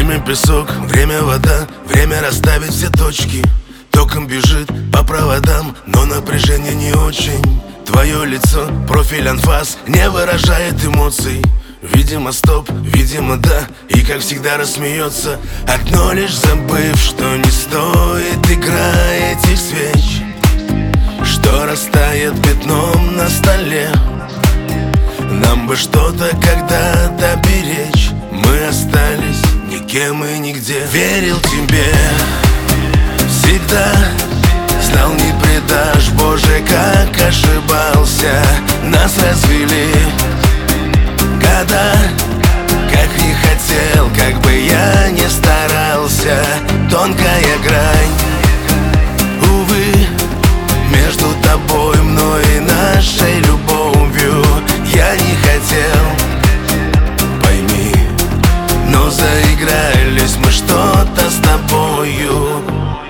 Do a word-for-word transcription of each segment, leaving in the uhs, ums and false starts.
Время песок, время вода, время расставить все точки. Током бежит по проводам, но напряжение не очень. Твое лицо, профиль анфас, не выражает эмоций. Видимо стоп, видимо да, и как всегда рассмеется. Окно лишь забыв, что не стоит игра этих свеч, что растает пятном на столе. Нам бы что-то когда-то беречь. Мы остались никем и нигде. Верил тебе всегда, знал, не предашь. Боже, как ошибался. Нас развели года, как не хотел, как бы я не старался. Тонкая грань, увы, между тобой, мной и нашей любовью. Я не хотел, пойми, но заигрались мы что-то с тобою.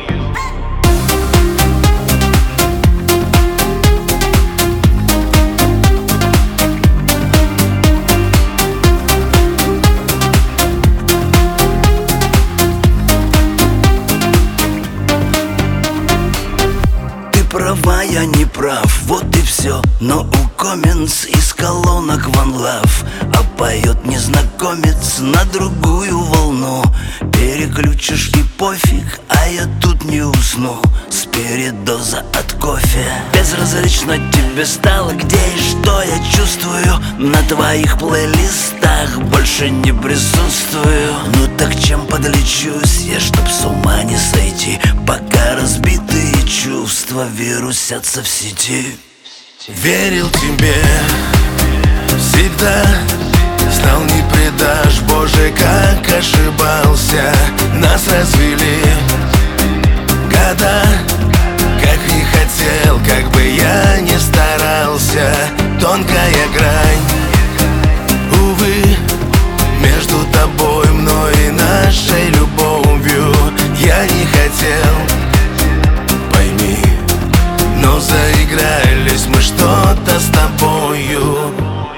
Права, я не прав, вот и все. Но у Коменс из колонок One Love, а поет незнакомец на другую волну. Переключишь и пофиг, а я тут не усну. С передоза от кофе безразлично тебе стало, где и что я чувствую. На твоих плейлистах больше не присутствую. Ну так чем подлечусь я, чтоб с ума не сойти, пока разбитые чувства вирусятся в сети. Верил тебе всегда, знал, не предашь. Боже, как ошибался. Нас развели года, как не хотел, как бы я не старался. Тонкая грань, увы, между тобой, мной и нашей любовью. Я не хотел, пойми, но заигрались мы что-то с тобою.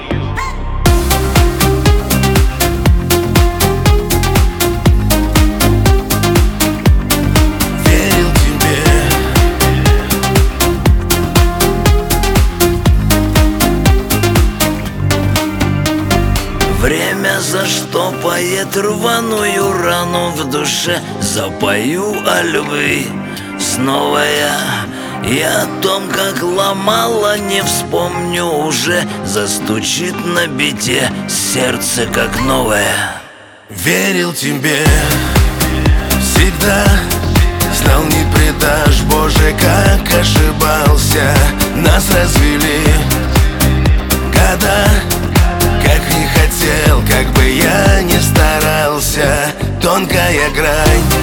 Верил тебе. Время заштопает рваную рану в душе. Запою о любви снова я. И о том, как ломала, не вспомню уже. Застучит на бите сердце, как новое. Верил тебе всегда, знал, не предашь. Боже, как ошибался. Нас развели года, как не хотел, как бы я не старался. Тонкая грань,